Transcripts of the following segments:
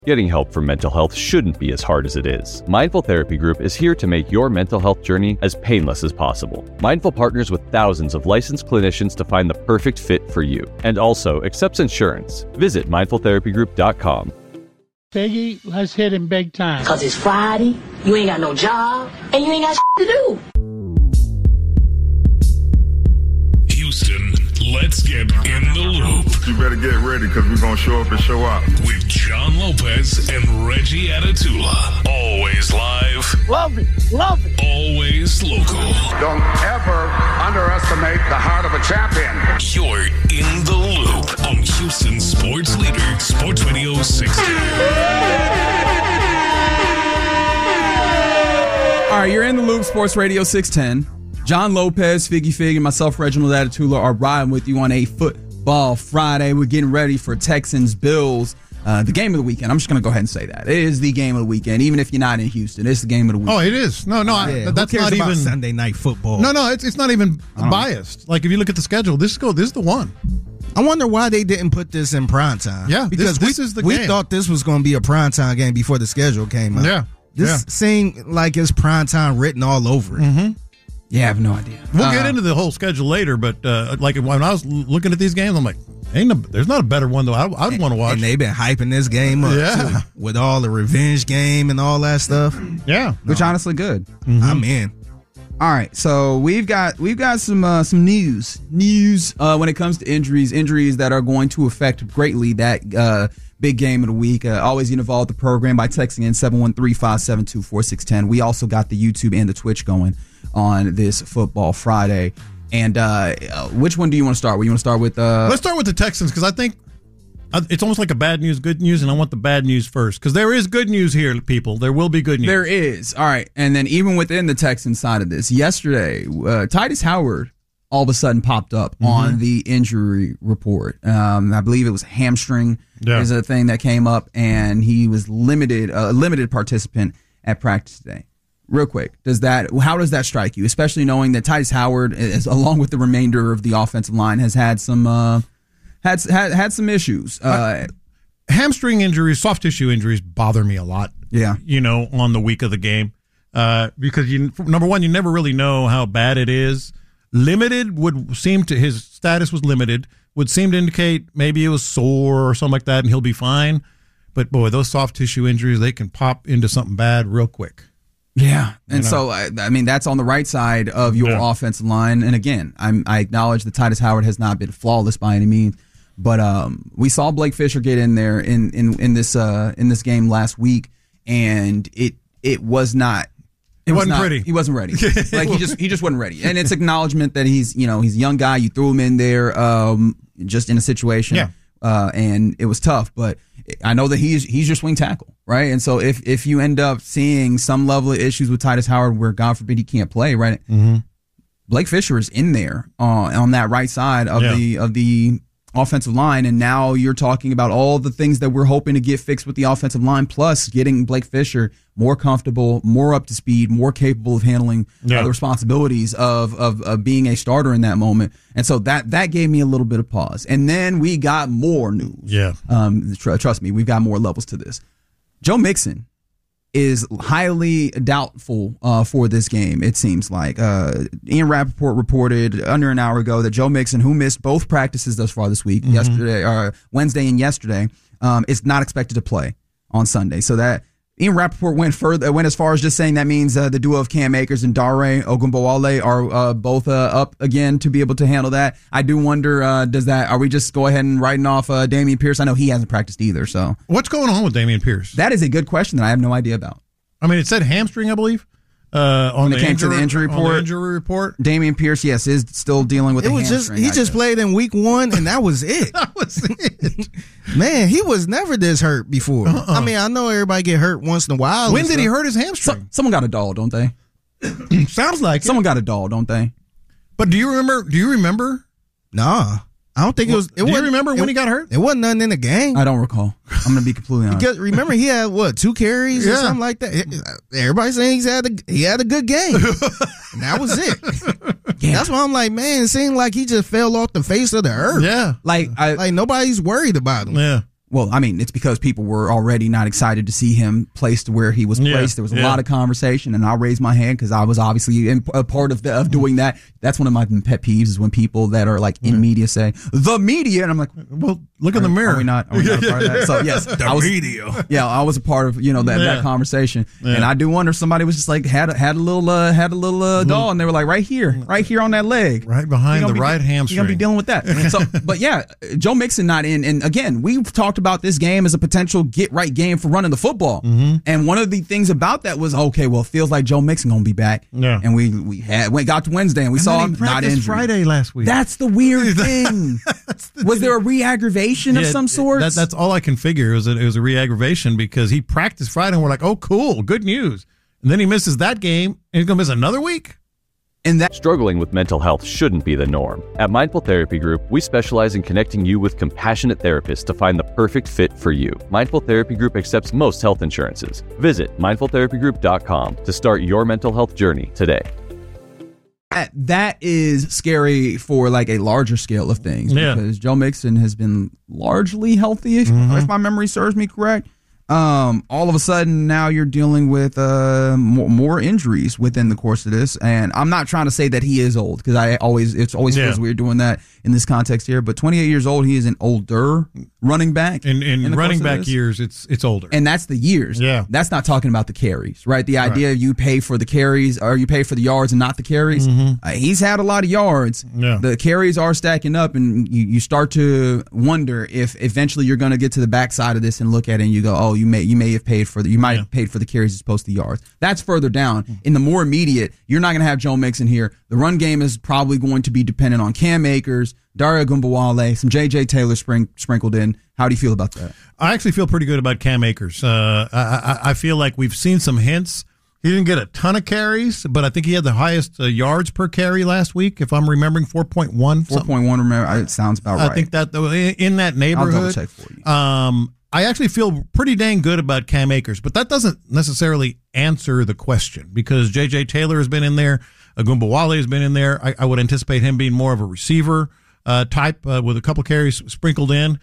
Getting help for mental health shouldn't be as hard as it is. Mindful Therapy Group is here to make your mental health journey as painless as possible. Mindful partners with thousands of licensed clinicians to find the perfect fit for you, and also accepts insurance. Visit mindfultherapygroup.com. Peggy, let's hit him big time. Cause it's Friday, you ain't got no job, and you ain't got to do. Houston, let's get in the loop. You better get ready because we're going to show up and show out. With John Lopez and Reggie Atatula. Always live. Love it, love it. Always local. Don't ever underestimate the heart of a champion. You're in the loop on Houston Sports Leader, Sports Radio 610. All right, you're in the loop, Sports Radio 610. John Lopez, Figgy Fig, and myself, Reginald Atatula, are riding with you on a Football Friday. We're getting ready for Texans-Bills, the game of the weekend. I'm just going to go ahead and say that. It is the game of the weekend, even if you're not in Houston. It's the game of the weekend. Oh, it is. No, that's not even Sunday night football. No, it's not even biased. Like, if you look at the schedule, this is the one. I wonder why they didn't put this in primetime. Yeah, because this is the game. We thought this was going to be a primetime game before the schedule came out. Yeah. This seemed like it's primetime written all over it. Mm-hmm. Yeah, I have no idea. We'll get into the whole schedule later, but like when I was looking at these games, I'm like, there's not a better one though. I'd want to watch. And they've been hyping this game up too, with all the revenge game and all that stuff. Yeah, which honestly good. Mm-hmm. I'm in. All right, so we've got some news when it comes to injuries that are going to affect greatly that big game of the week. Always get involved with the program by texting in 713-572-4610. We also got the YouTube and the Twitch going on this Football Friday. And which one do you want to start with? You want to start with? Let's start with the Texans because I think it's almost like a bad news, good news, and I want the bad news first because there is good news here, people. There will be good news. There is. All right. And then even within the Texans side of this, yesterday, Titus Howard all of a sudden popped up on the injury report. I believe it was hamstring is a thing that came up, and he was a limited participant at practice today. Real quick, how does that strike you, especially knowing that Titus Howard, along with the remainder of the offensive line, has had some had some issues. Hamstring injuries, soft tissue injuries bother me a lot. Yeah, on the week of the game, because number one, you never really know how bad it is. Limited would seem to his status was limited would seem to indicate maybe it was sore or something like that, and he'll be fine. But boy, those soft tissue injuries, they can pop into something bad real quick. Yeah, and so I mean that's on the right side of your offensive line. And again, I acknowledge that Titus Howard has not been flawless by any means, but we saw Blake Fisher get in there in this game last week, and it was not. It wasn't pretty. He wasn't ready. Like he just wasn't ready. And it's acknowledgement that he's a young guy. You threw him in there just in a situation, and it was tough. But I know that he's your swing tackle, right? And so if you end up seeing some level of issues with Titus Howard, where God forbid he can't play, right? Mm-hmm. Blake Fisher is in there on that right side of the offensive line, and now you're talking about all the things that we're hoping to get fixed with the offensive line, plus getting Blake Fisher more comfortable, more up to speed, more capable of handling the responsibilities of being a starter in that moment. And so that gave me a little bit of pause. And then we got more news. Yeah. Trust me, we've got more levels to this. Joe Mixon is highly doubtful for this game, it seems like. Ian Rappaport reported under an hour ago that Joe Mixon, who missed both practices thus far this week, Wednesday and yesterday, is not expected to play on Sunday. So that Ian Rappaport went as far as just saying that means the duo of Cam Akers and Dare Ogunbowale are both up again to be able to handle that. I do wonder, are we just go ahead and writing off Dameon Pierce? I know he hasn't practiced either. So what's going on with Dameon Pierce? That is a good question that I have no idea about. I mean, it said hamstring, I believe. When it came to the injury report, Dameon Pierce, yes, is still dealing with the hamstring. He just played in week 1, and that was it. That was it. Man, he was never this hurt before. I mean, I know everybody get hurt once in a while. When did he hurt his hamstring? Someone got a doll, don't they? Sounds like someone got a doll, don't they? But do you remember? Nah. I don't think it was. Do you remember when he got hurt? It wasn't nothing in the game. I don't recall. I'm going to be completely honest. Remember, he had 2 carries or something like that. Everybody's saying he had a good game. And that was it. That's why I'm like, man, it seemed like he just fell off the face of the earth. Yeah, like nobody's worried about him. Yeah. Well, I mean, it's because people were already not excited to see him placed where he was placed. There was a lot of conversation, and I'll raise my hand because I was obviously a part of doing that. That's one of my pet peeves is when people that are like in media say, the media, and I'm like, well, look in the mirror. Are we not a part of that? So, yes. Media. Yeah, I was a part of, that conversation. Yeah. And I do wonder if somebody was just like, had a little doll, and they were like, right here on that leg. Right behind the right hamstring. You're going to be dealing with that. So, but yeah, Joe Mixon not in. And again, we've talked about this game as a potential get-right game for running the football. Mm-hmm. And one of the things about that was, okay, well, it feels like Joe Mixon going to be back. Yeah. And we got to Wednesday, and we saw him not injured. Friday last week. That's the weird thing. Was there a re-aggravation of some sort? That's all I can figure. It was a re-aggravation because he practiced Friday, and we're like, oh, cool, good news. And then he misses that game, and he's going to miss another week? Struggling with mental health shouldn't be the norm. At Mindful Therapy Group, we specialize in connecting you with compassionate therapists to find the perfect fit for you. Mindful Therapy Group accepts most health insurances. Visit mindfultherapygroup.com to start your mental health journey today. That is scary for like a larger scale of things because Joe Mixon has been largely healthy, if my memory serves me correct. All of a sudden now you're dealing with more injuries within the course of this, and I'm not trying to say that he is old because it always feels weird doing that in this context here. But 28 years old, he is an older running back. In running back years, it's older, and that's the years. Yeah, that's not talking about the carries, right? The idea you pay for the carries or you pay for the yards and not the carries. He's had a lot of yards. Yeah. The carries are stacking up, and you start to wonder if eventually you're going to get to the backside of this and look at it and you go, oh, you may have paid for have paid for the carries as opposed to the yards. That's further down. In the more immediate, you're not going to have Joe Mixon here. The run game is probably going to be dependent on Cam Akers, Dario Gumbawale, some J.J. Taylor sprinkled in. How do you feel about that? I actually feel pretty good about Cam Akers. I feel like we've seen some hints. He didn't get a ton of carries, but I think he had the highest yards per carry last week, if I'm remembering, 4.1. 4.1, remember? It sounds about right. I think that in that neighborhood. I'll double check for you. I actually feel pretty dang good about Cam Akers, but that doesn't necessarily answer the question because J.J. Taylor has been in there. Agumbawale has been in there. I would anticipate him being more of a receiver type with a couple carries sprinkled in.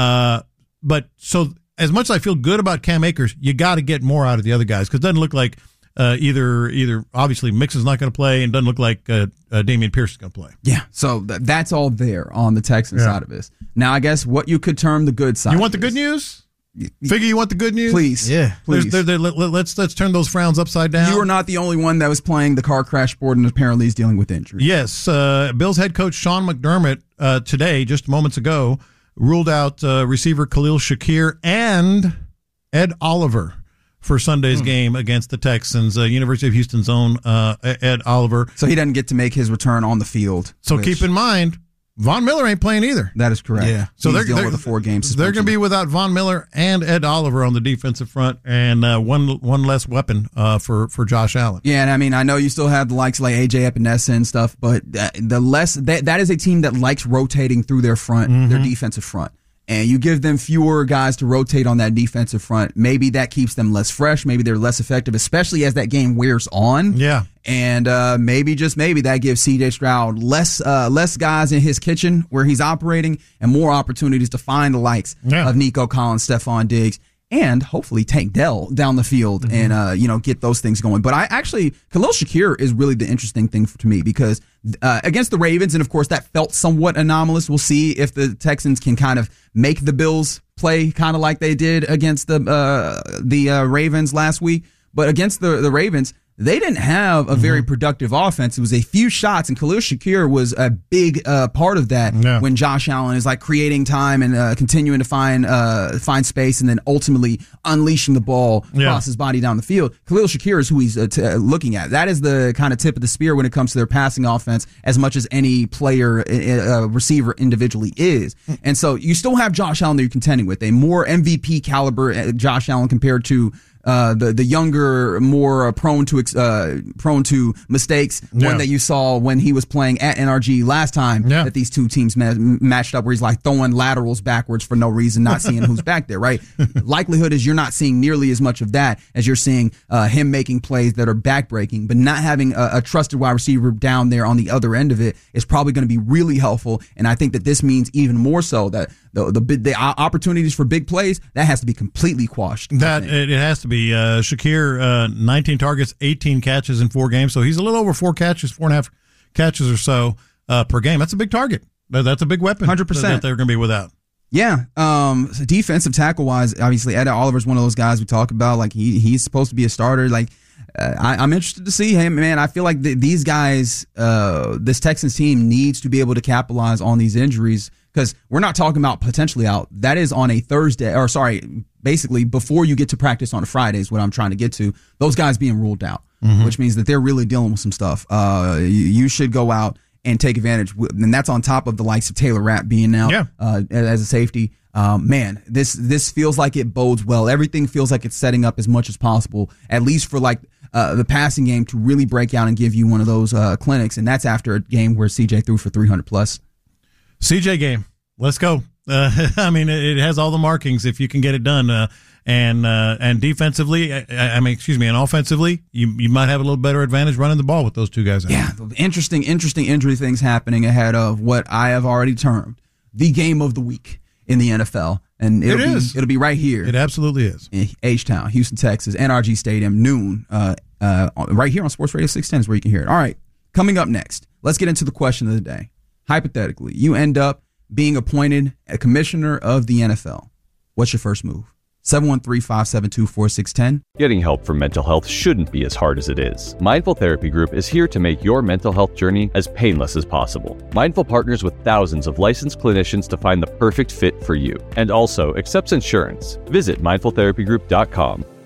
But so as much as I feel good about Cam Akers, you got to get more out of the other guys because it doesn't look like either obviously Mixon's not going to play and doesn't look like Dameon Pierce is going to play. Yeah, so that's all there on the Texans side of this. Now, I guess what you could term the good side. You want the good news? Figure you want the good news? Please. Yeah. Please. Let's turn those frowns upside down. You are not the only one that was playing the car crash board and apparently is dealing with injury. Yes. Bills head coach Sean McDermott today, just moments ago, ruled out receiver Khalil Shakir and Ed Oliver for Sunday's game against the Texans. University of Houston's own Ed Oliver. So he doesn't get to make his return on the field. So keep in mind, Von Miller ain't playing either. That is correct. Yeah. So they're dealing with a 4-game suspension. They're going to be without Von Miller and Ed Oliver on the defensive front, and one less weapon for Josh Allen. Yeah, and I mean, I know you still have the likes like AJ Epinesa and stuff, but that is a team that likes rotating through their front, their defensive front. And you give them fewer guys to rotate on that defensive front. Maybe that keeps them less fresh. Maybe they're less effective, especially as that game wears on. Yeah. And maybe, just maybe, that gives C.J. Stroud less guys in his kitchen where he's operating and more opportunities to find the likes of Nico Collins, Stephon Diggs, and hopefully Tank Dell down the field and get those things going. But Khalil Shakir is really the interesting thing to me because against the Ravens, and of course that felt somewhat anomalous. We'll see if the Texans can kind of make the Bills play kind of like they did against the Ravens last week. But against the Ravens, they didn't have a very productive offense. It was a few shots, and Khalil Shakir was a big part of that when Josh Allen is like creating time and continuing to find space and then ultimately unleashing the ball across his body down the field. Khalil Shakir is who he's looking at. That is the kind of tip of the spear when it comes to their passing offense as much as any player, receiver individually is. And so you still have Josh Allen that you're contending with, a more MVP caliber Josh Allen compared to the younger, more prone to mistakes. One that you saw when he was playing at NRG last time that these two teams matched up, where he's like throwing laterals backwards for no reason, not seeing who's back there. Right? Likelihood is you're not seeing nearly as much of that as you're seeing him making plays that are backbreaking, but not having a trusted wide receiver down there on the other end of it is probably going to be really helpful. And I think that this means even more so that the opportunities for big plays, that has to be completely quashed. It has to be. Shakir, 19 targets, 18 catches in 4 games. So he's a little over 4.5 catches or so per game. That's a big target. That's a big weapon 100% that they're going to be without. Yeah. So defensive tackle wise, obviously Ed Oliver's one of those guys we talk about. Like he's supposed to be a starter. Like I'm interested to see him, man. I feel like these guys, this Texans team needs to be able to capitalize on these injuries, because we're not talking about potentially out. That is on a Thursday, or sorry, basically before you get to practice on a Friday is what I'm trying to get to. Those guys being ruled out, which means that they're really dealing with some stuff. You should go out and take advantage, and that's on top of the likes of Taylor Rapp being out as a safety. Man, this feels like it bodes well. Everything feels like it's setting up as much as possible, at least for like the passing game to really break out and give you one of those clinics, and that's after a game where CJ threw for 300 plus. CJ game, let's go. I mean, it has all the markings if you can get it done. And defensively, and offensively, you might have a little better advantage running the ball with those two guys out. Yeah, interesting injury things happening ahead of what I have already termed the game of the week in the NFL. And it'll be right here. It absolutely is. In H-Town, Houston, Texas, NRG Stadium, noon, right here on Sports Radio 610 is where you can hear it. All right, coming up next, let's get into the question of the day. Hypothetically, you end up being appointed a commissioner of the NFL. What's your first move? 713-572-4610. Getting help for mental health shouldn't be as hard as it is. Mindful Therapy Group is here to make your mental health journey as painless as possible. Mindful partners with thousands of licensed clinicians to find the perfect fit for you, and also accepts insurance. Visit mindfultherapygroup.com.